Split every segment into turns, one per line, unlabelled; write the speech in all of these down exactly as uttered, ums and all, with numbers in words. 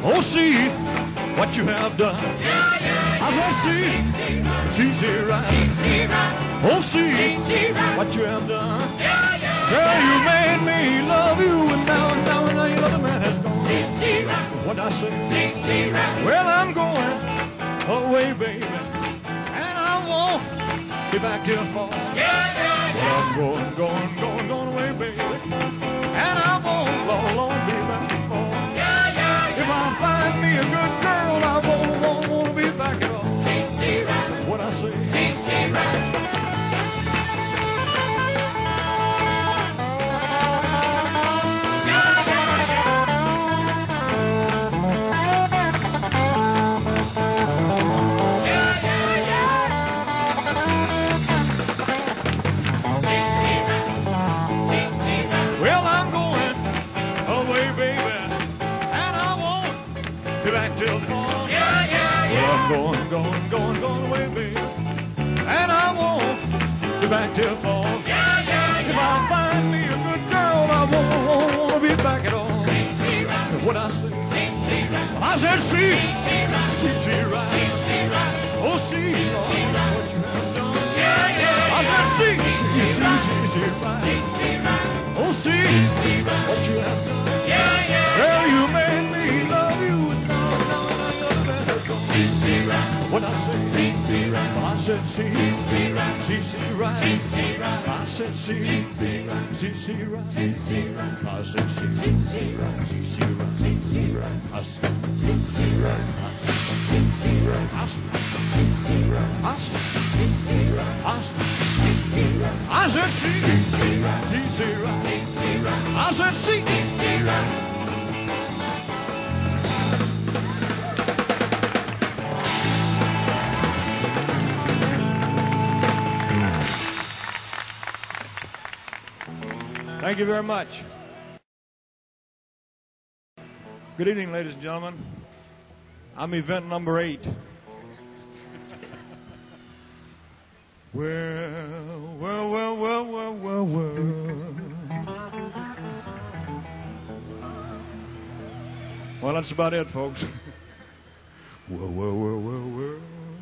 Oh, see what you have done. I said, see, see, see, right. Oh, see what you have done. Girl, you made me love you, and now, now, now your other man has gone. What I say? Well, I'm going away, baby, and I won't be back till fall. Well, I'm going, going, going, going away, baby, and I won't, Lord, Lord, be back till fall. If I find me a good girl, I won't, won't, won't be back at all. What I say? Well, I'm going away, baby, and I won't be back till fall. Well, I'm going, going, going, going away, baby, and I won't be back till fall. If I find me a good girl, I won't, won't, won't be back at all. What I say? I said, see, see, see, right. Oh, see, Lord, what you have done. I said, see, see, see, see, see, right. Oh, see what you have done. Girl, you made me love you. No, no, no, no, that's gone. What I say? I said, see, see, see, right. I said, see, see, see, right. I said, see, see, see, right. I said, see, see, see, right. I said, see, see, right. I said, see, see, right. I said, see. Thank you very much. Good evening, ladies and gentlemen. I'm event number eight. Well, well, well, well, well, well, well. Well, that's about it, folks. Well, well, well, well, well.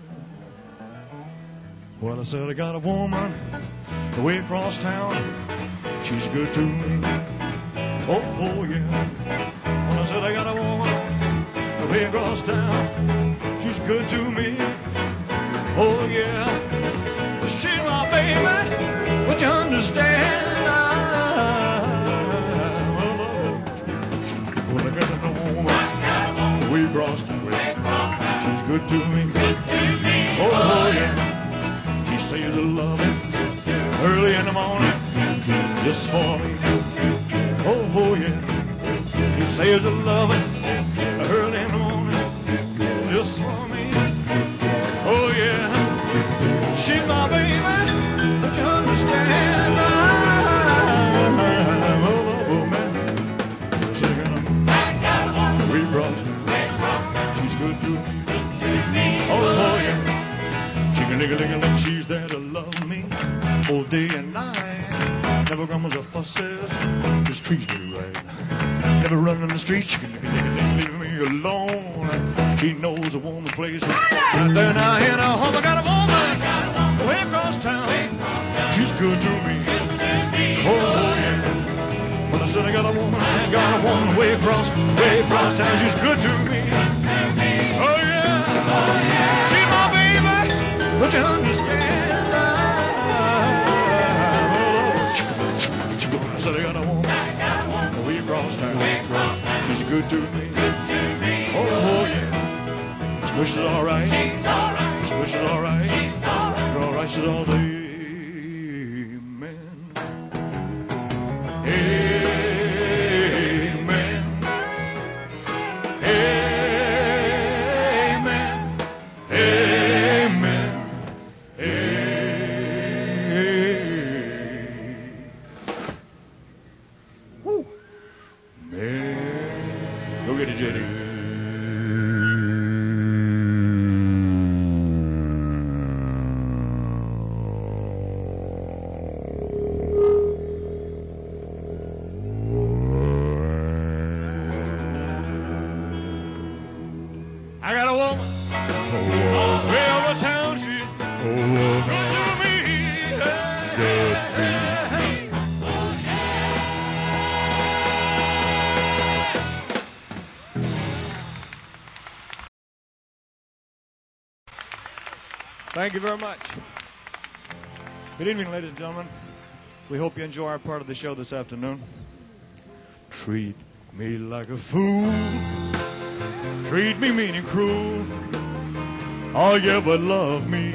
Well, I said I got a woman way across town. She's good to me. Oh, oh, yeah. Well, I said I got a woman way across town. She's good to me. Oh, yeah. She's my baby. Would you understand? I, well, I got a woman way across town. She's good to me. Oh, oh, yeah. She says I love it early in the morning just for me. Oh, oh, yeah. She says I love it early in the morning just for me. Oh, yeah. She's my baby. Don't you understand? I'm a woman. She's gonna we crossed her. She's good to me. Oh, oh, yeah. She can lick a lick a lick. She's there to love me all day and night. Never grumbles or fusses. Just treats me right. Never run in the streets. She can lick a lick a lick. Leave me alone. She knows a woman's place. Right there now in her home, I got a woman way across town. She's good to me. Oh, yeah. When I said I got a woman, I got a woman way across, way across town. She's good to me. Oh, yeah. She's my baby. Don't you understand? I said I got a woman way across town. She's good to me. Oh, oh, yeah. Squish is all right. She's all right. Squish is all right. She's all right. She's all right. She's all right. Amen. Amen. Amen. Amen. Amen. Woo. Man. Go get it, J D. I got a woman, oh, well, town she oh, good to me. Good to me. Thank you very much. Good evening, ladies and gentlemen. We hope you enjoy our part of the show this afternoon. Treat me like a fool. Treat me mean and cruel. Oh, yeah, but love me.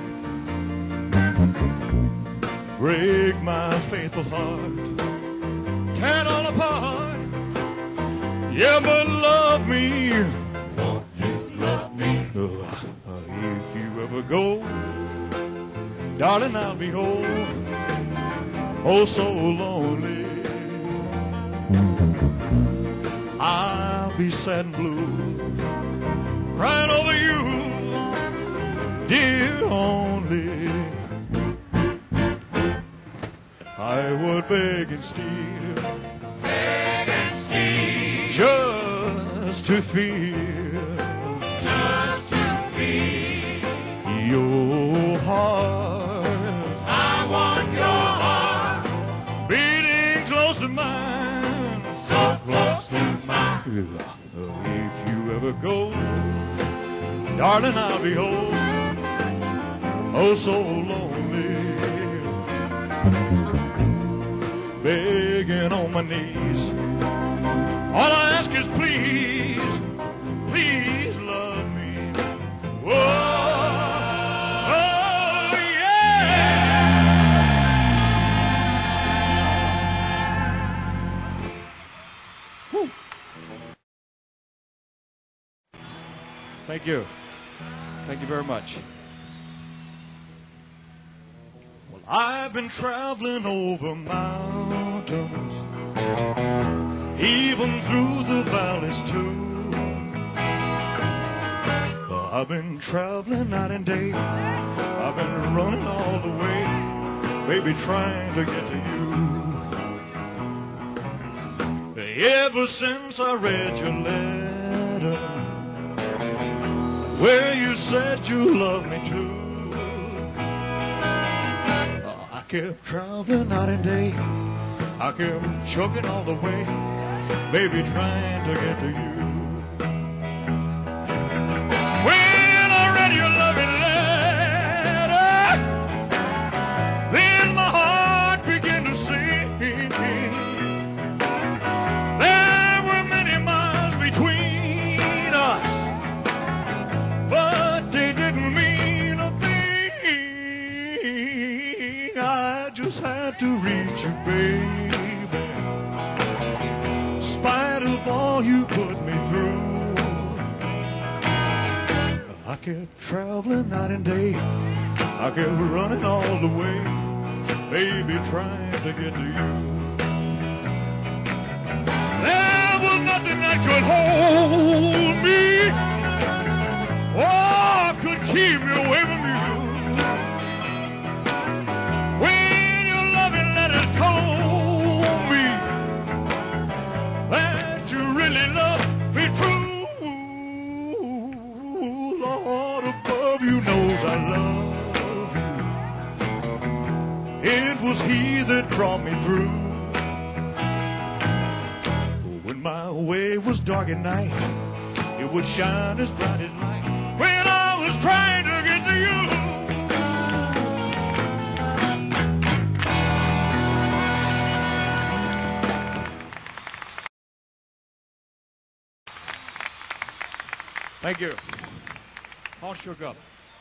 Break my faithful heart. Tear it all apart. Yeah, but love me. Won't you love me? Uh, if you ever go, darling, I'll be home. Oh, so lonely. I'll be sad and blue, crying over you, dear only. I would beg and steal, beg and steal, just to feel, just to feel your heart. I want your heart beating close to mine, so close to mine. If you ever go, darling, I'll be home. Oh, so lonely, begging on my knees. All I ask is please, please love me. Whoa. Thank you. Thank you very much. Well, I've been traveling over mountains, even through the valleys too. Uh, I've been traveling night and day. I've been running all the way, baby, trying to get to you. Ever since I read your letter, where you said you loved me too, uh, I kept traveling night and day. I kept chugging all the way, baby, trying to get to you. When I read your loving letter, then my heart began to sing. There were many miles between us, but they didn't mean a thing. I just had to reach you, baby, in spite of all you put me through. I kept traveling night and day. I kept running all the way, baby, trying to get to you. There was nothing that could hold me, oh, could keep me away from you. When your loving letter told me that you really love me true, Lord above you knows I love you. It was He that brought me through. When my way was dark at night, it would shine as bright as light when I was trying to get to you. Thank you. All shook up.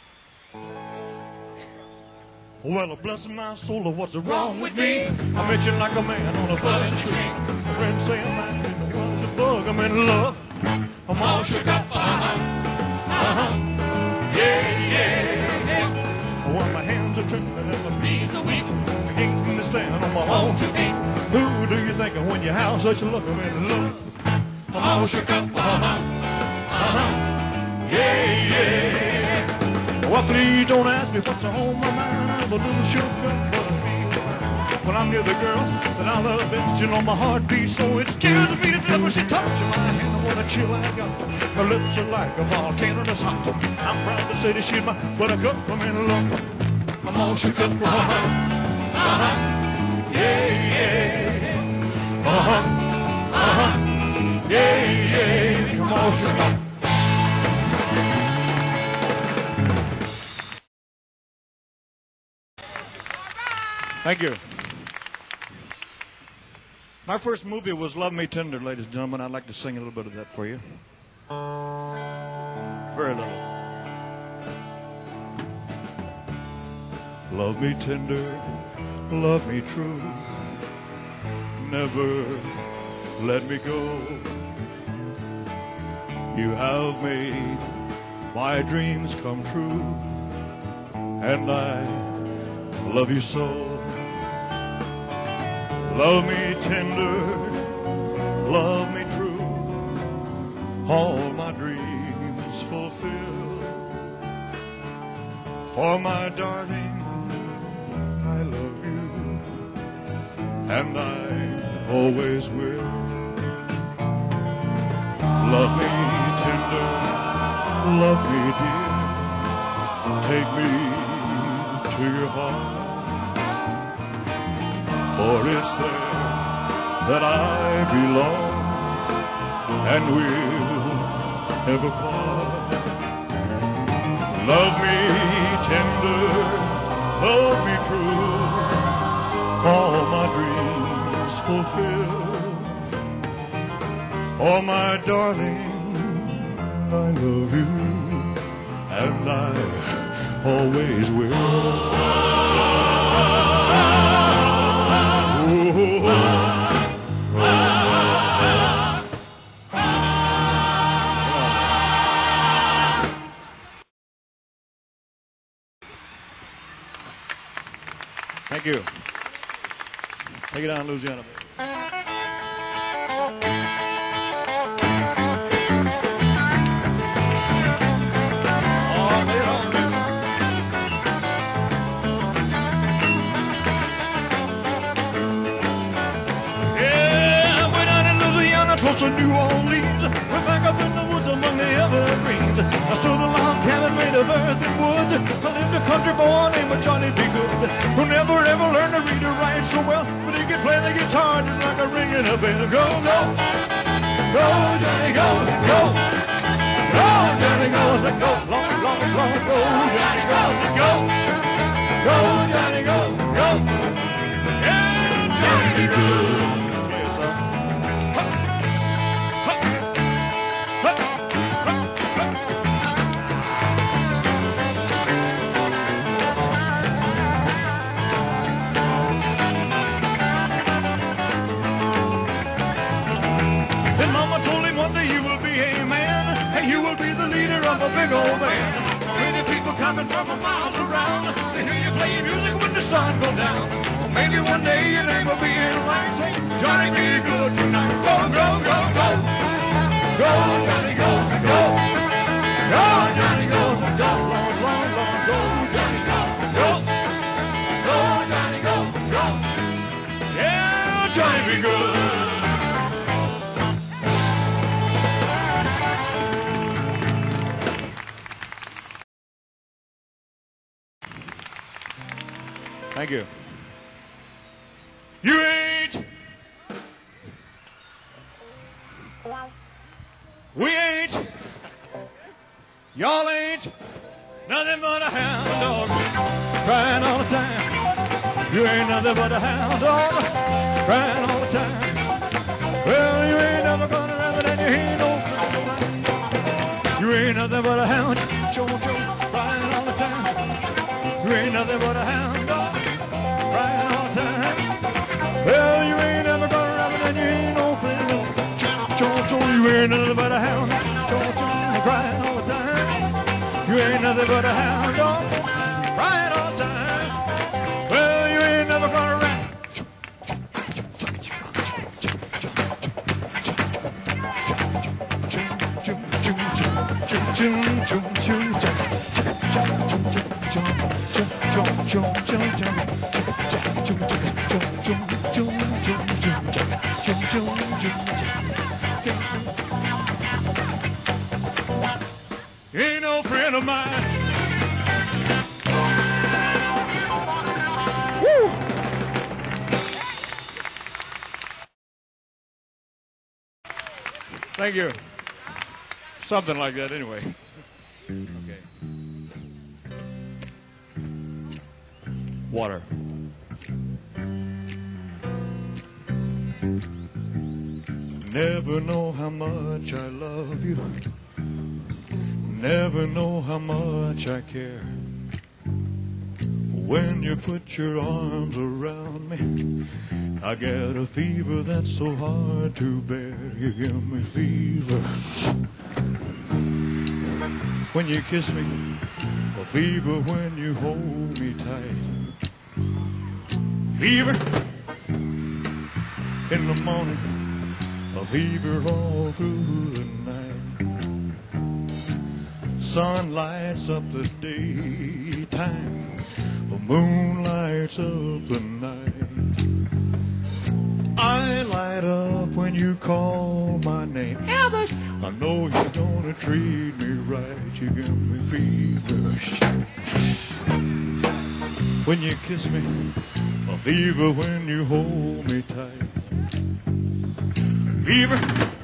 Well, bless my soul, what's wrong with me? I met you like a man on a fuzzy tree. A friend saying I didn't want to bug. I'm in love. I'm all shook up. Uh-huh. Uh-huh. Yeah, yeah, yeah. Well, my hands are trembling and my knees are weak. I can't understand on my own two feet. Who do you think of when you have such a look? I'm in love. I'm all shook up. Uh-huh. Uh-huh. Yeah, yeah. Well, please don't ask me what's on my mind. I'm a little shook up, but I feel fine. when I'm near the girl that I love best. You know my heart beats so it scares me to death when she touches my hand. What a chill I got. Her lips are like a volcano that's hot. I'm proud to say that she's my buttercup. I'm in love. I'm all shook up for her. Uh-huh. Yeah, yeah. Uh-huh. Uh-huh. Yeah, yeah. I'm all shook up. Thank you. My first movie was Love Me Tender, ladies and gentlemen. I'd like to sing a little bit of that for you. Very little. Love me tender, love me true. Never let me go. You have made my dreams come true, and I love you so. Love me tender, love me true, all my dreams fulfill. For my darling, I love you, and I always will. Love me tender, love me dear, take me to your heart. For it's there that I belong, and will never part. Love me tender, love me true, all my dreams fulfill. For my darling, I love you, and I always will. Thank you. Take it down, Louisiana. To New Orleans, we're back up in the woods among the evergreens. I stood a log cabin made of earth and wood. I lived a country boy named Johnny B. Good, who never ever learned to read or write so well, but he could play the guitar just like a ring in a bell. Go, go, go, Johnny, go, go, go, Johnny, go, let go, long, long, long, go, Johnny, go, let go, go, Johnny, go, go, yeah, Johnny B. Good. Yes, sir. A big old band. Many people coming from a miles around. They hear you playing music when the sun goes down. Maybe one day your name will be in lights. Say, Johnny, be good tonight. Go, go, go, go. Go, Johnny, go, go. Go, Johnny, go, go. Long, long, long, go, Johnny, go, go. Go, Johnny, go, go. Yeah, Johnny, be good. Thank you. You ain't, we ain't, y'all ain't nothing but a hound dog crying all the time. You ain't nothing but a hound dog crying all the time. Well, you ain't never gonna rabbit and you ain't no friend of mine. You ain't nothing but a hound, Joe, Joe, crying all the time. You ain't nothing but a hound dog. Crying all the time. Well, you ain't never gonna rabbit and you ain't no friend of Joe, Joe, Joe, you ain't nothing but a hound. Joe, Joe, crying all the time. You ain't nothing but a hound dog. Crying all the time. Well, you ain't never gonna rabbit. You ain't no friend of mine. Woo! Thank you. Something like that anyway. Okay. Water. Never know how much I love you. Never know how much I care. When you put your arms around me, I get a fever that's so hard to bear. You give me fever. When you kiss me, a fever when you hold me tight. Fever in the morning, a fever all through the night. Sun lights up the daytime, the moon lights up the night. I light up when you call my name. Elvis, I know you're gonna treat me right. You give me fever. When you kiss me, a fever when you hold me tight. Fever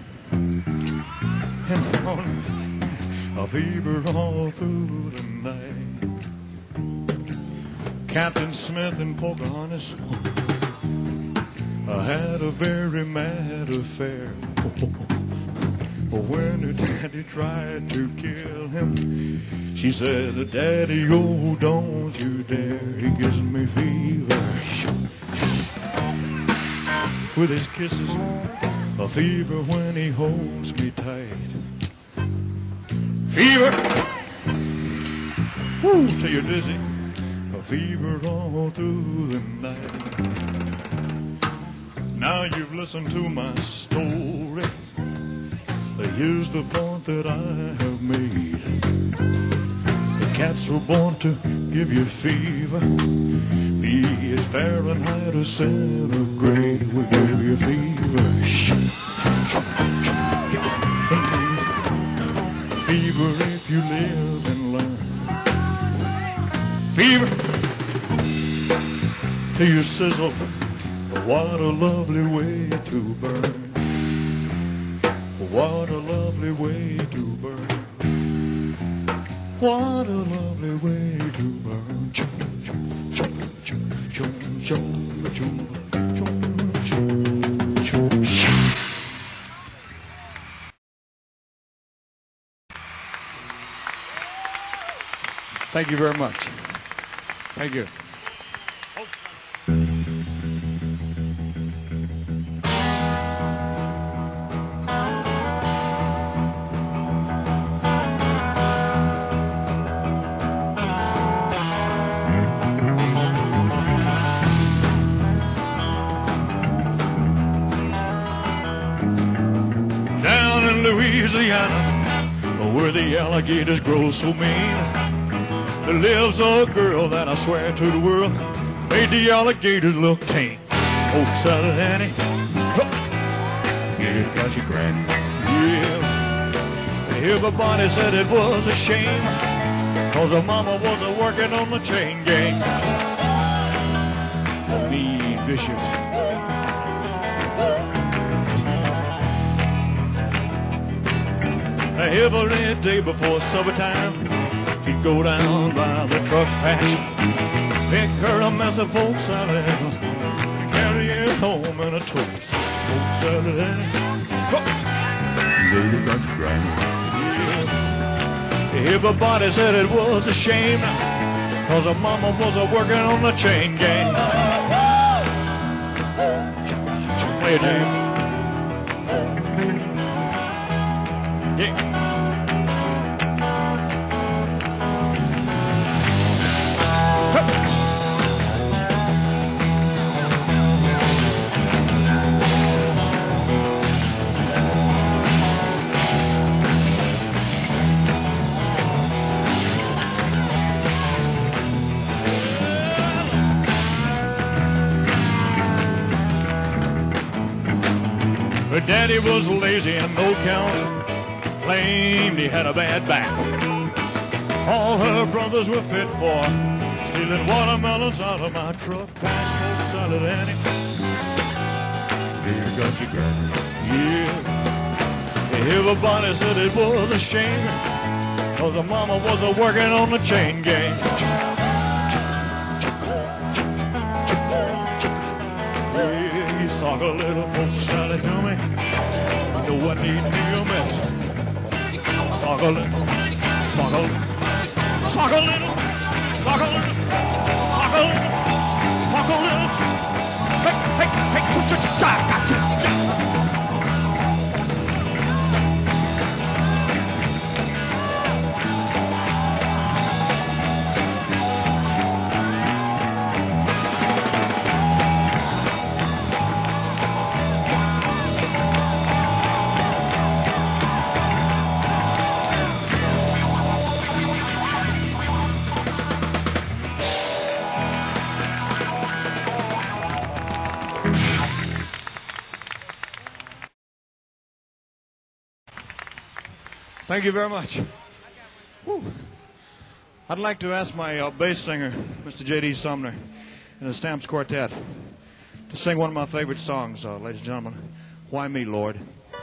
in the morning, a fever all through the night. Captain Smith and Pocahontas, I had a very mad affair. When her daddy tried to kill him, she said, Daddy, oh, don't you dare. He gives me fever. With his kisses, a fever when he holds me tight. Fever, woo, till you're dizzy. A fever all through the night. Now you've listened to my story. Here's the point that I have made. The cats were born to give you fever. Be it Fahrenheit or centigrade, will give you fever. Fever if you live and learn. Fever till you sizzle. What a lovely way to burn. What a lovely way to burn. What a lovely way to burn. Chum, chum, chum, chum, chum, chum, chum, chum, chum. Thank you very much. Thank you. Louisiana, where the alligators grow so mean, there lives a girl that I swear to the world made the alligators look tame. Oh, Sally Annie, you just got your granny. Yeah, everybody said it was a shame, cause her mama wasn't working on the chain gang. Mean, vicious. Every day before supper time, he'd go down by the truck patch, pick her a mess of old salad, carry it home in a toast. Old salad, lady got your granny. Yeah. Everybody said it was a shame, cause her mama was a working on the chain gang. Play it, James. Yeah. Her daddy was lazy and no count, claimed he had a bad back. All her brothers were fit for stealing watermelons out of my truck. Passion for salad, Annie. Here got your girl. Yeah. Everybody said it was a shame, cause the mama was a working on the chain gang. Yeah, you sock a little folks shouted to me. You know what need to be a mess. Sock a little, sock a little, sock a little, sock a little, sock a little, sock a little. Hey, hey, hey, cha-cha-cha-cha-cha-cha. Thank you very much. Woo. I'd like to ask my uh, bass singer, Mister J D Sumner, and the Stamps Quartet, to sing one of my favorite songs, uh, ladies and gentlemen. Why Me, Lord?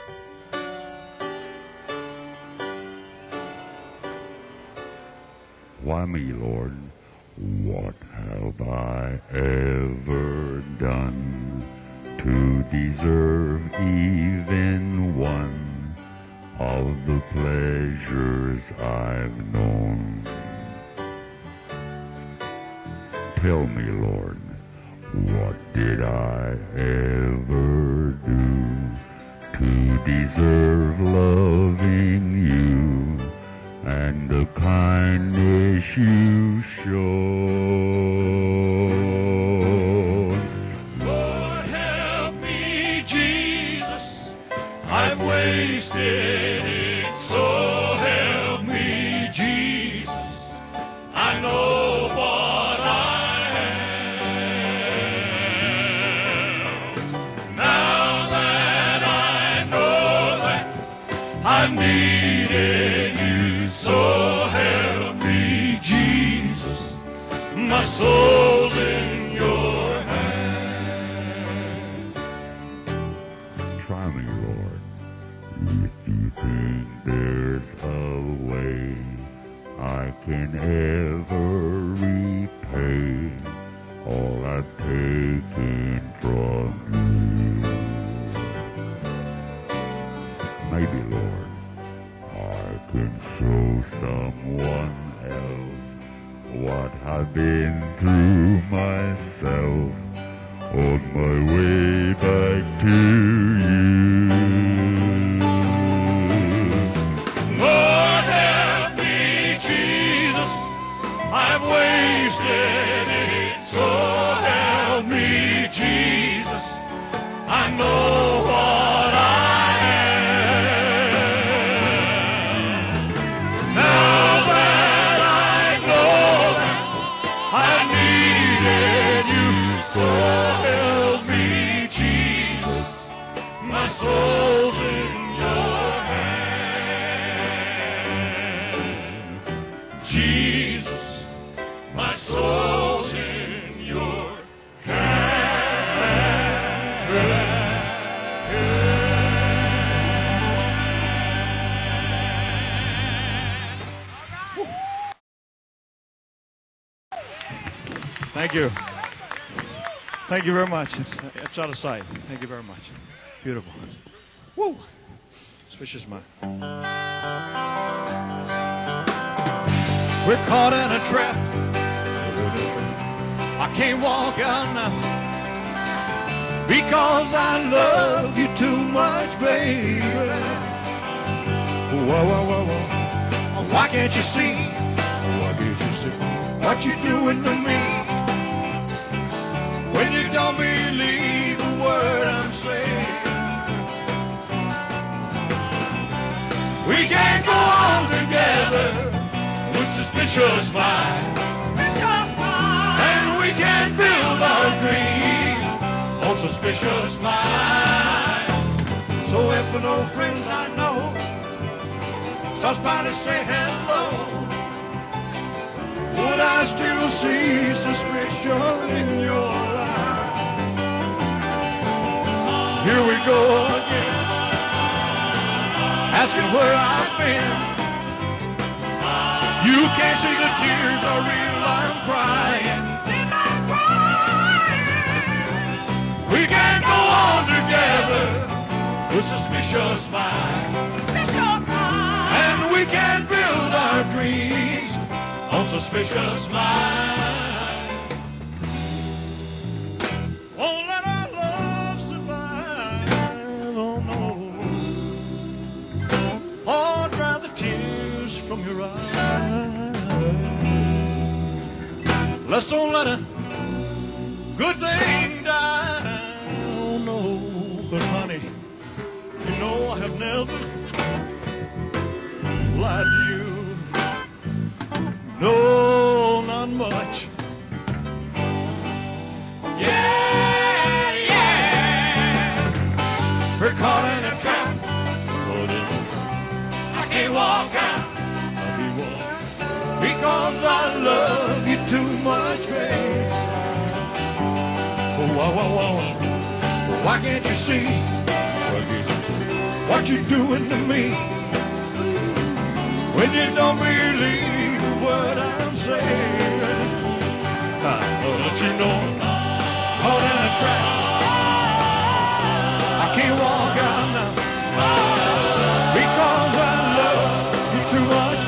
Why me, Lord? What have I ever done to deserve even one of the pleasures I've known? Tell me, Lord, what did I ever do to deserve loving you and the kindness you showed?
Lord, help me, Jesus. I've wasted it, so help me, Jesus. I know what I am. Now that I know that I've needed you, so help me, Jesus. My soul's in your hand.
Try me, Lord, if you think there's a way I can ever repay all I've taken from you. Maybe, Lord, I can show someone else what I've been through myself on my way back to you.
Lord, help me, Jesus. I've wasted it, so help me, Jesus. I know what I am. Now that I know that I needed you, so help me, Jesus. My soul's in your hand. Jesus, my soul's in your Thank you. Thank you very much. It's, it's out of sight. Thank you very much. Beautiful. Woo. Switches mine. We're caught in a trap. I can't walk out now because I love you too much, baby. Whoa, whoa, whoa, whoa. Why can't you see? Why can't you see what you're doing to me? When you don't believe a word I'm saying, we can't go on together with suspicious minds, suspicious minds, and we can't build our dreams on suspicious minds. So if an old friend I know stops by to say hello, I still see suspicion in your eyes. Here we go again, asking where I've been. You can't see the tears are real, I'm crying. We can't go on together with suspicious minds. And we can't build our dreams on suspicious minds. Won't let our love survive, oh no. Oh, dry the tears from your eyes. Let's don't let a good thing die, oh no. But honey, you know I have never lied to you. No, not much. Yeah, yeah. We're caught in a trap. I can't walk out. I can't walk because I love you too much, babe. Oh, whoa, whoa, whoa. Why can't you see what you're doing to me? When you don't believe what I'm saying, I'll let you know I'm caught in a trap. I can't walk out now because I love you too much.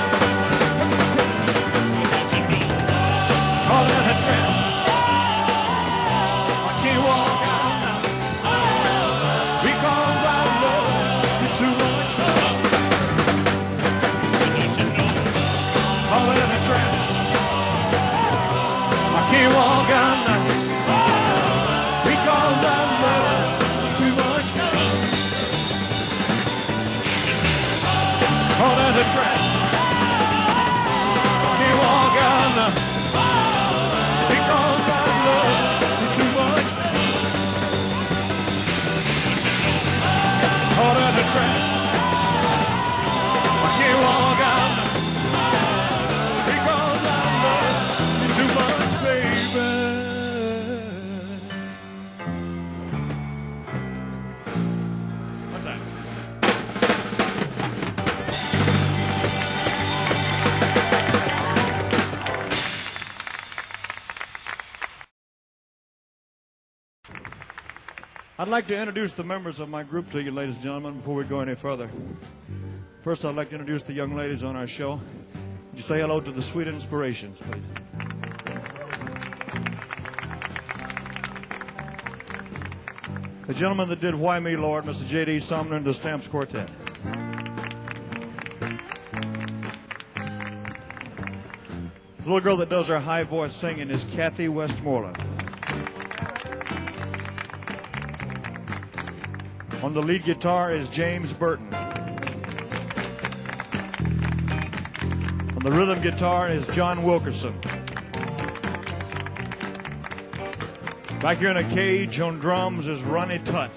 Caught in a trap. I can't walk out now because I love you too much. Caught in a trap. I can't walk out now because I love you too much. Caught in a trap. I can't walk out now because I love you too much. Caught in a trap. I can't walk out now. I'd like to introduce the members of my group to you, ladies and gentlemen, before we go any further. First, I'd like to introduce the young ladies on our show. Would you say hello to the Sweet Inspirations, please? The gentleman that did Why Me, Lord, Mister J D Sumner and the Stamps Quartet. The little girl that does her high voice singing is Kathy Westmoreland. On the lead guitar is James Burton. On the rhythm guitar is John Wilkerson. Back here in a cage on drums is Ronnie Tutt.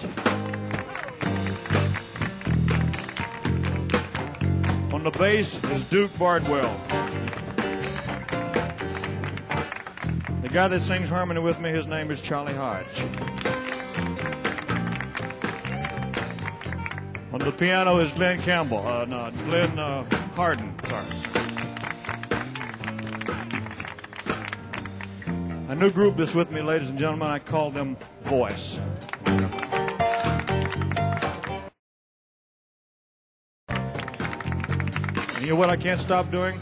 On the bass is Duke Bardwell. The guy that sings harmony with me, his name is Charlie Hodge. On the piano is Glenn Campbell. Uh, no, Glenn uh, Harden. Sorry. A new group that's with me, ladies and gentlemen. I call them Voice. And you know what I can't stop doing?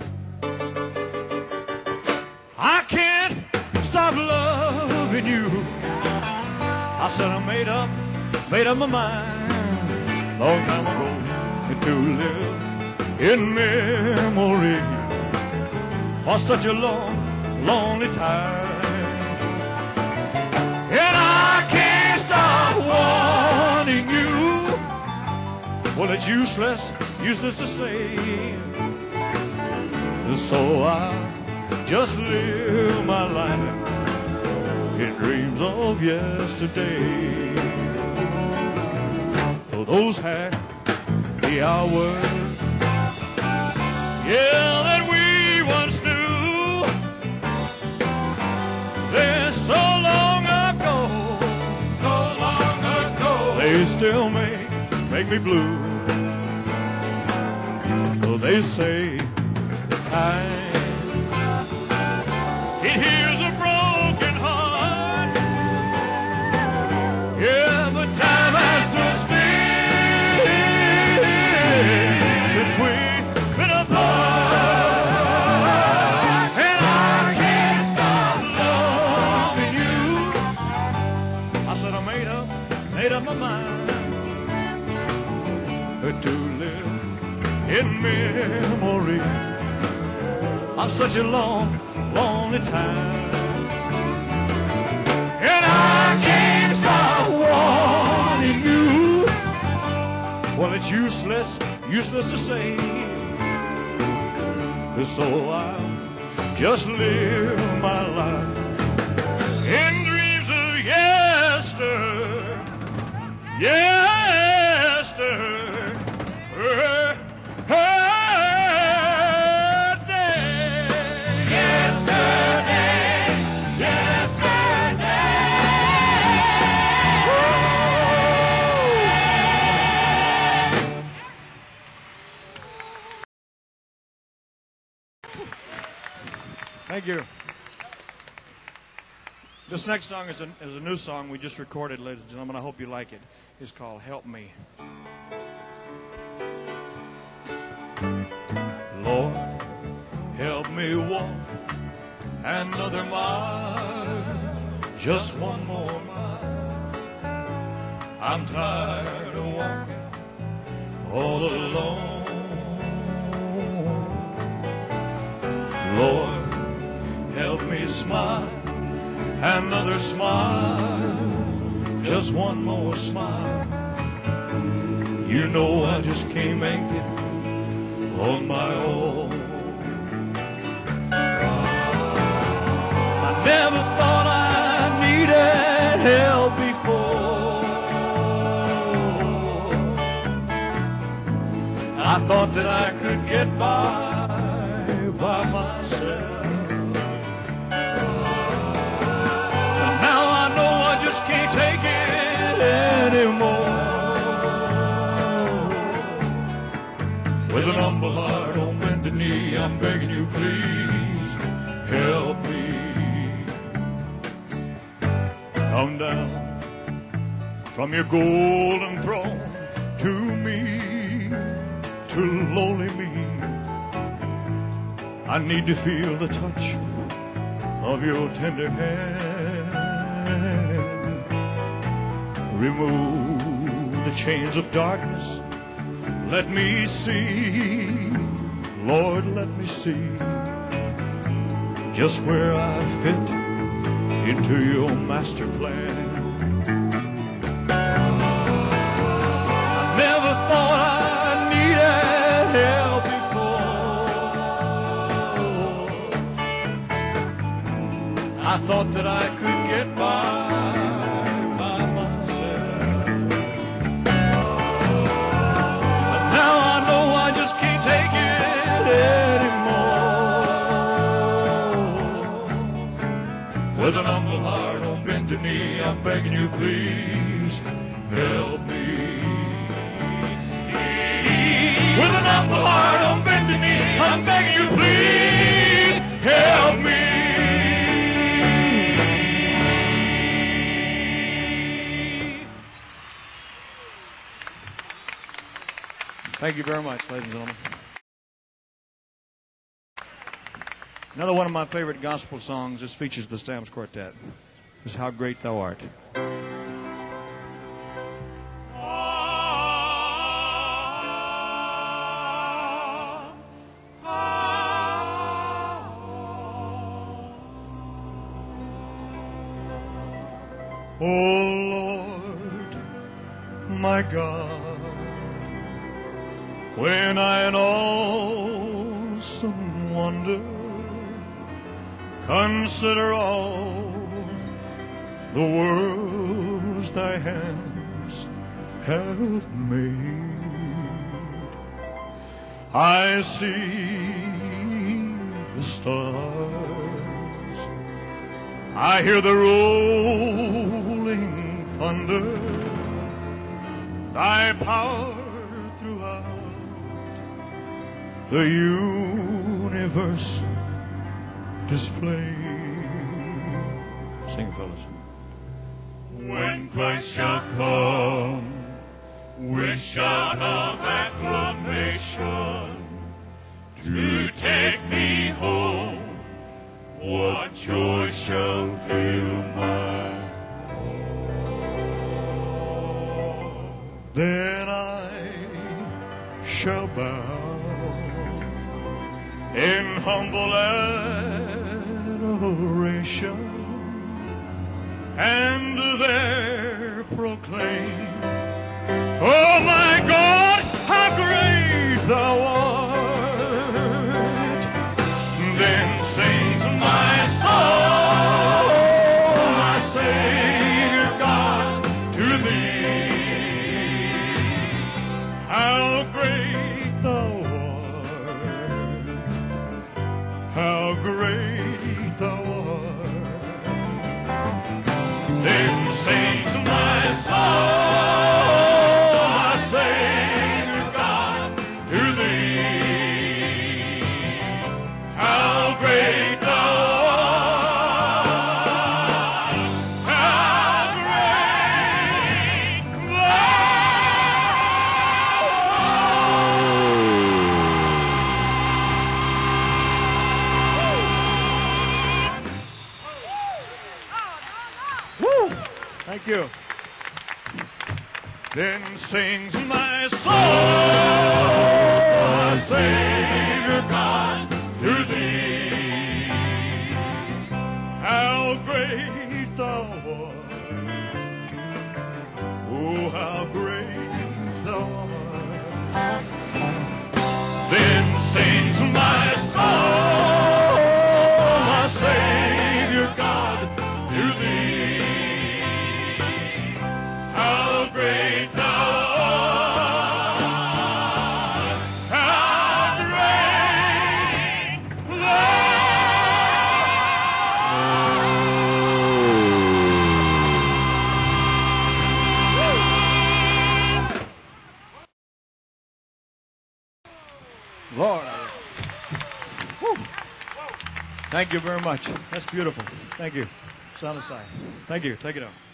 I can't stop loving you. I said I made up, made up my mind long time ago to live in memory for such a long, lonely time. And I can't stop wanting you. Well, it's useless, useless to say. So I just live my life in dreams of yesterday. So those happy hours, yeah, that we once knew, still make, make me blue. So they say the time it heals a broken heart. Yeah, the time has stood still since we've been apart, and I can't stop loving you. I said I made up, made up my mind to live in memory of such a long, lonely time. And I can't stop wanting you. Well, it's useless, useless to say. So I'll just live my life in dreams of yesterday. Yesterday. Thank you. This next song is a, is a new song we just recorded, ladies and gentlemen. I hope you like it. It's called Help Me. Lord, help me walk another mile, just one more mile. I'm tired of walking all alone. Lord, help me smile, another smile, just one more smile. You know I just can't make it on my own. I never thought I needed help before. I thought that I could get by by myself. Can't take it anymore. With an humble heart on bended knee, I'm begging you, please help me. Come down from your golden throne to me, to lowly me. I need to feel the touch of your tender hand. Remove the chains of darkness. Let me see, Lord, let me see just where I fit into your master plan. I never thought I needed help before. I thought that I could get by. With an humble heart on bended knee, I'm begging you, please help me. With an humble heart on bended knee, I'm begging you, please help me. Thank you very much, ladies and gentlemen. Another one of my favorite gospel songs. This features the Stamps Quartet. This is How Great Thou Art. Oh Lord, my God, when I in awesome wonder consider all the worlds thy hands have made, I see the stars, I hear the rolling thunder, thy power throughout the universe display. Sing, fellas. When Christ shall come with shout of acclamation to take me home, what joy shall fill my heart. Then I shall bow in humble adoration and there proclaim, oh my God, how great thou art. Then sings my soul, my Savior God, to thee. How great thou art, how great thou art. Then sings my soul, my Savior God, to thee. How great thou art, how great thou art. Woo! Thank you. Then sings my soul, my Savior God, to thee. How great thou art, oh, how great thou art. Then sings my soul, my Savior God, to thee. How great thou art, how great thou art. Lord, woo. Thank you very much. That's beautiful. Thank you. Sound aside. Thank you. Take it out.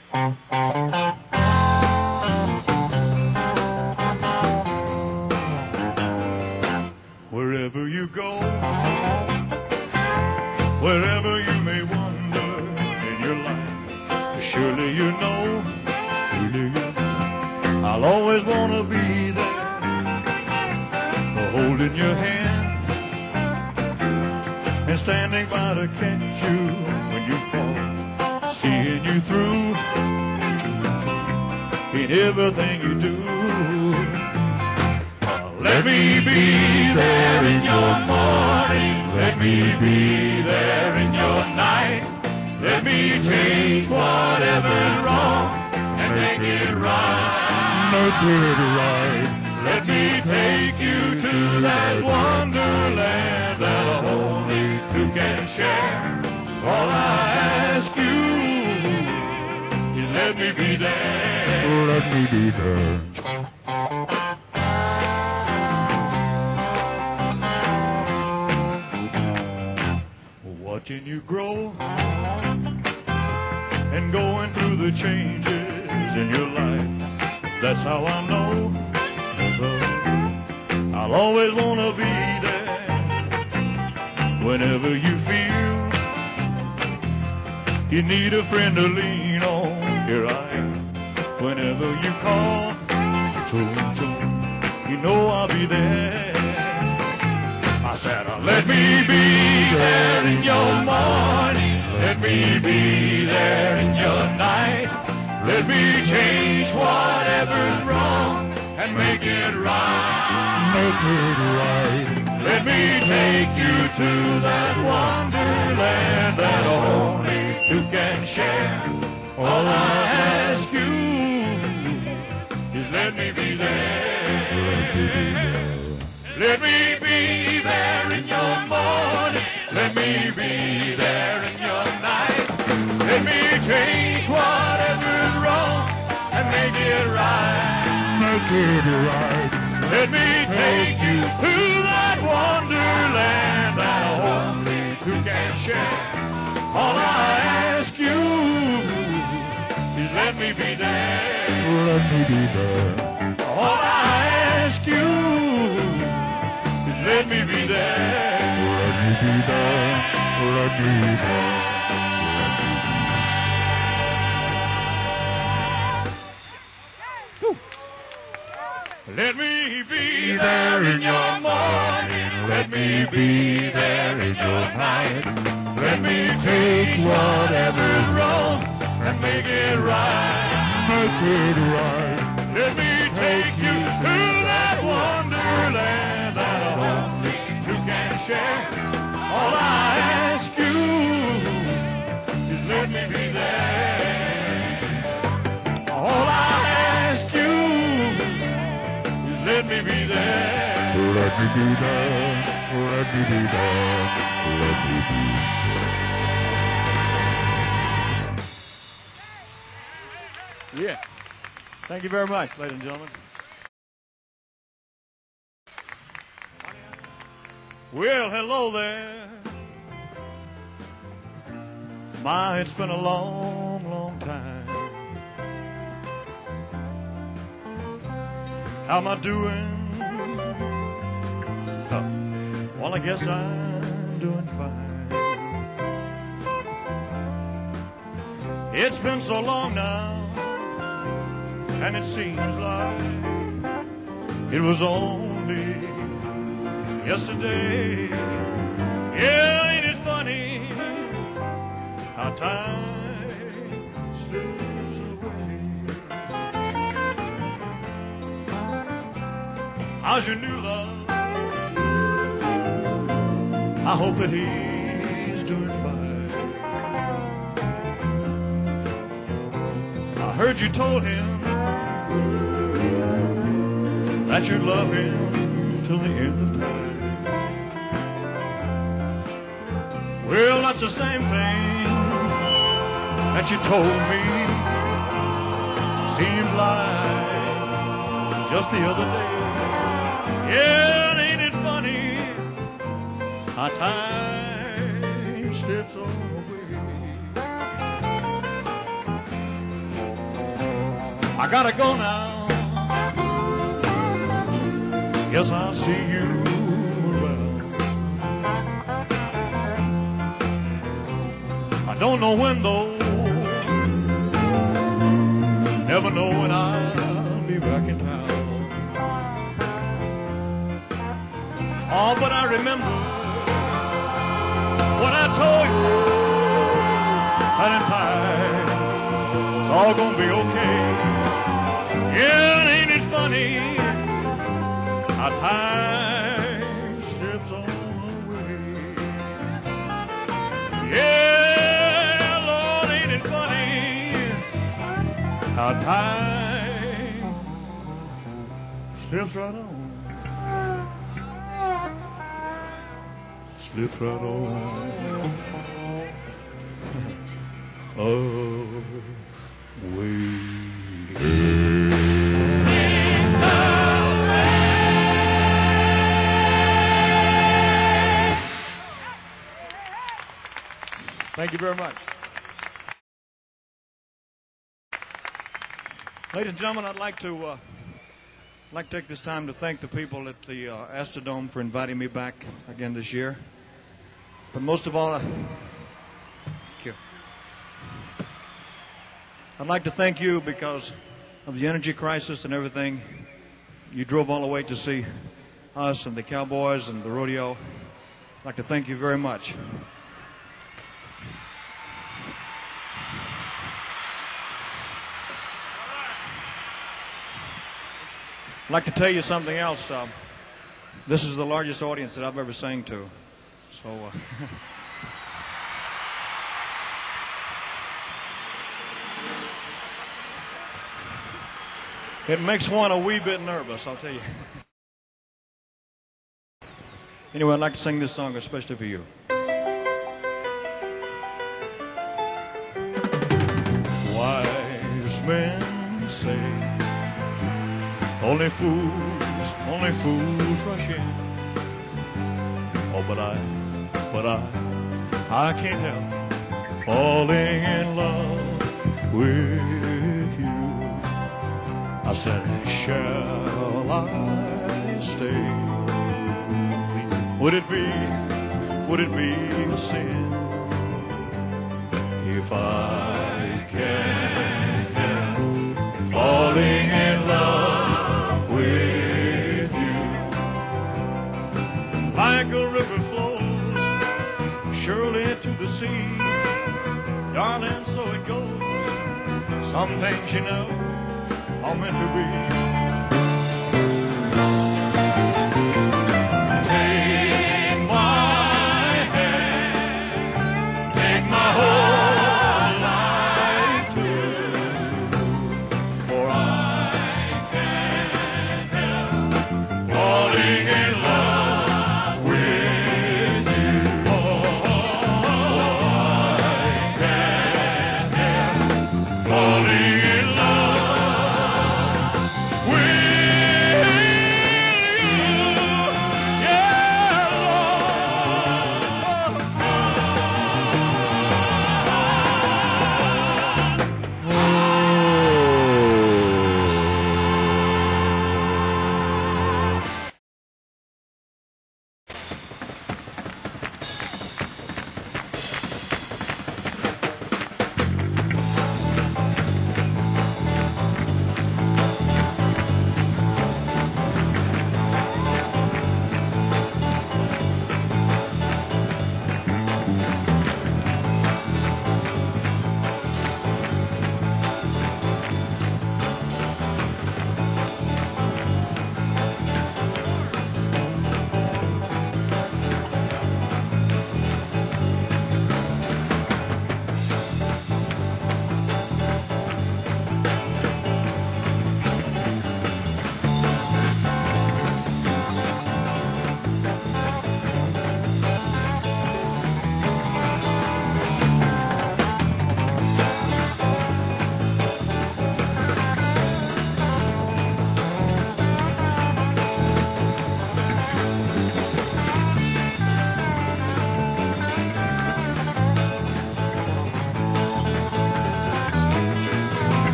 Wherever you go, wherever you may wander in your life, surely you know, surely you know, I'll always want to be there, holding your hand and standing by to catch you when you fall, seeing you through in everything you do. Let me be there in your morning. Let me be there in your night. Let me change whatever's wrong and make it right. Make it right. Let me take you to that wonderland that only two can share. All I ask you is let me be there.
Let me be there.
Watching you grow and going through the changes in your life. That's how I know I'll always want to be there. Whenever you feel you need a friend to lean on, here I am. Whenever you call, you know I'll be there. I said, let me be there in your morning. Let me be there in your night. Let me change whatever's wrong and make it right.
Make it right.
Let me take you to that wonderland that only you can share. All I ask you is let me be there. Let me be there in your morning. Let me be there in your night. Let me change whatever's wrong and make it right.
make it right.
Let me take you to that wonderland that only two can share. All I ask you is let me be there.
Let me be there.
All I ask you is let me be there.
Let me be there. Let me be there.
Let me be there in your morning. Let me be there in your night. Let me take whatever's wrong and make it right.
Make it right.
Let me take you to that wonderland that only you can share. All I ask you is let me be there. All I ask you is let me be there.
Let me be there. Let me be there. Let me be there.
Yeah. Thank you very much, ladies and gentlemen. Well, hello there. My, it's been a long, long time. How am I doing? Oh, well, I guess I'm doing fine. It's been so long now, and it seems like it was only yesterday. Yeah, ain't it funny how time slips away? How's your new love? I hope that he's doing fine. I heard you told him that you'd love him till the end of time. Well, that's the same thing that you told me. Seems like just the other day. Yeah, ain't it funny how time slips away? I gotta go now. Guess I'll see you around. I don't know when though. Never know when I'll be back in town. Oh, but I remember what I told you. And in time, it's all gonna be okay. Yeah, ain't it funny how time slips on away? Yeah, Lord, ain't it funny how time slips right on. Slips right on. Away. Thank you very much. Ladies and gentlemen, I'd like to uh, like to take this time to thank the people at the uh, Astrodome for inviting me back again this year. But most of all, uh, thank you. I'd like to thank you because of the energy crisis and everything. You drove all the way to see us and the Cowboys and the rodeo. I'd like to thank you very much. I'd like to tell you something else. Uh, this is the largest audience that I've ever sang to. So, uh, it makes one a wee bit nervous, I'll tell you. Anyway, I'd like to sing this song especially for you. Wise men say Only fools, only fools rush in. Oh, but I, but I, I can't help falling in love with you. I said, shall I stay? Would it be, would it be a sin if I can't help falling in love with you? Like a river flows surely to the sea, darling, so it goes. Some things, you know, are meant to be.